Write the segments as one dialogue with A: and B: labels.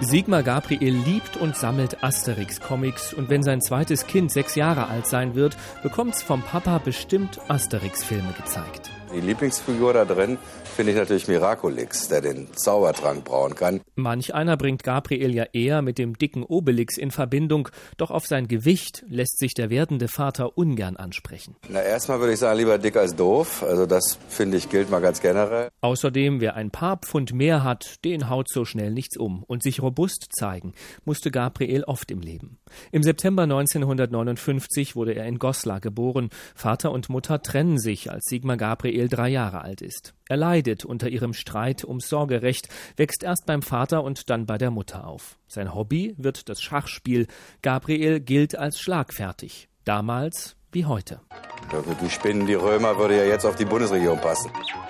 A: Sigmar Gabriel liebt und sammelt Asterix-Comics und wenn sein zweites Kind 6 Jahre alt sein wird, bekommt's vom Papa bestimmt Asterix-Filme gezeigt.
B: Die Lieblingsfigur da drin finde ich natürlich Miraculix, der den Zaubertrank brauen kann.
A: Manch einer bringt Gabriel ja eher mit dem dicken Obelix in Verbindung, doch auf sein Gewicht lässt sich der werdende Vater ungern ansprechen.
B: Na, erstmal würde ich sagen, lieber dick als doof. Also das, finde ich, gilt mal ganz generell.
A: Außerdem, wer ein paar Pfund mehr hat, den haut so schnell nichts um. Und sich robust zeigen musste Gabriel oft im Leben. Im September 1959 wurde er in Goslar geboren. Vater und Mutter trennen sich, als Sigmar Gabriel 3 Jahre alt ist. Er leidet unter ihrem Streit ums Sorgerecht, wächst erst beim Vater und dann bei der Mutter auf. Sein Hobby wird das Schachspiel. Gabriel gilt als schlagfertig. Damals wie heute.
B: Die Spinnen, die Römer, würde ja jetzt auf die Bundesregierung passen.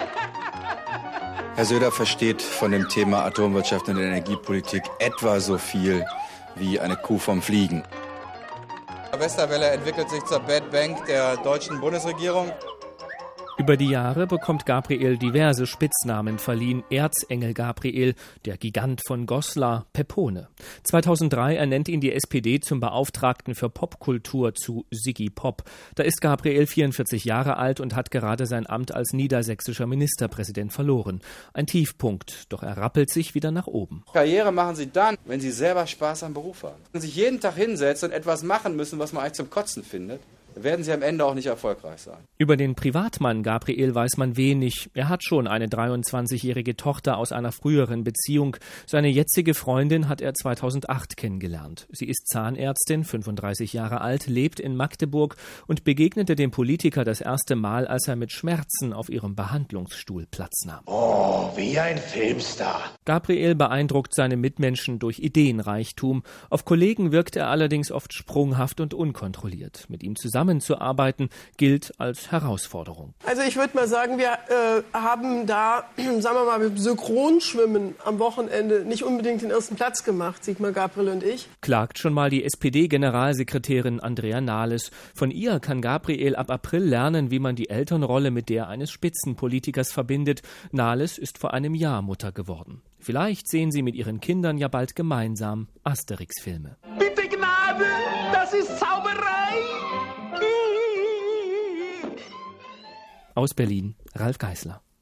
C: Herr Söder versteht von dem Thema Atomwirtschaft und Energiepolitik etwa so viel wie eine Kuh vom Fliegen.
D: Westerwelle entwickelt sich zur Bad Bank der deutschen Bundesregierung.
A: Über die Jahre bekommt Gabriel diverse Spitznamen verliehen. Erzengel Gabriel, der Gigant von Goslar, Pepone. 2003 ernennt ihn die SPD zum Beauftragten für Popkultur zu Siggi Pop. Da ist Gabriel 44 Jahre alt und hat gerade sein Amt als niedersächsischer Ministerpräsident verloren. Ein Tiefpunkt, doch er rappelt sich wieder nach oben.
D: Karriere machen Sie dann, wenn Sie selber Spaß am Beruf haben. Wenn Sie sich jeden Tag hinsetzen und etwas machen müssen, was man eigentlich zum Kotzen findet, werden Sie am Ende auch nicht erfolgreich sein.
A: Über den Privatmann Gabriel weiß man wenig. Er hat schon eine 23-jährige Tochter aus einer früheren Beziehung. Seine jetzige Freundin hat er 2008 kennengelernt. Sie ist Zahnärztin, 35 Jahre alt, lebt in Magdeburg und begegnete dem Politiker das erste Mal, als er mit Schmerzen auf ihrem Behandlungsstuhl Platz nahm.
E: Oh, wie ein Filmstar.
A: Gabriel beeindruckt seine Mitmenschen durch Ideenreichtum. Auf Kollegen wirkt er allerdings oft sprunghaft und unkontrolliert. Mit ihm zusammenzuarbeiten gilt als Herausforderung.
F: Also ich würde mal sagen, wir haben da, sagen wir mal, mit Synchronschwimmen am Wochenende nicht unbedingt den ersten Platz gemacht, Sigmar Gabriel und ich.
A: Klagt schon mal die SPD-Generalsekretärin Andrea Nahles. Von ihr kann Gabriel ab April lernen, wie man die Elternrolle mit der eines Spitzenpolitikers verbindet. Nahles ist vor einem Jahr Mutter geworden. Vielleicht sehen sie mit ihren Kindern ja bald gemeinsam Asterix-Filme.
E: Bitte Gnade, das ist Zauberei.
A: Aus Berlin, Ralf Geißler.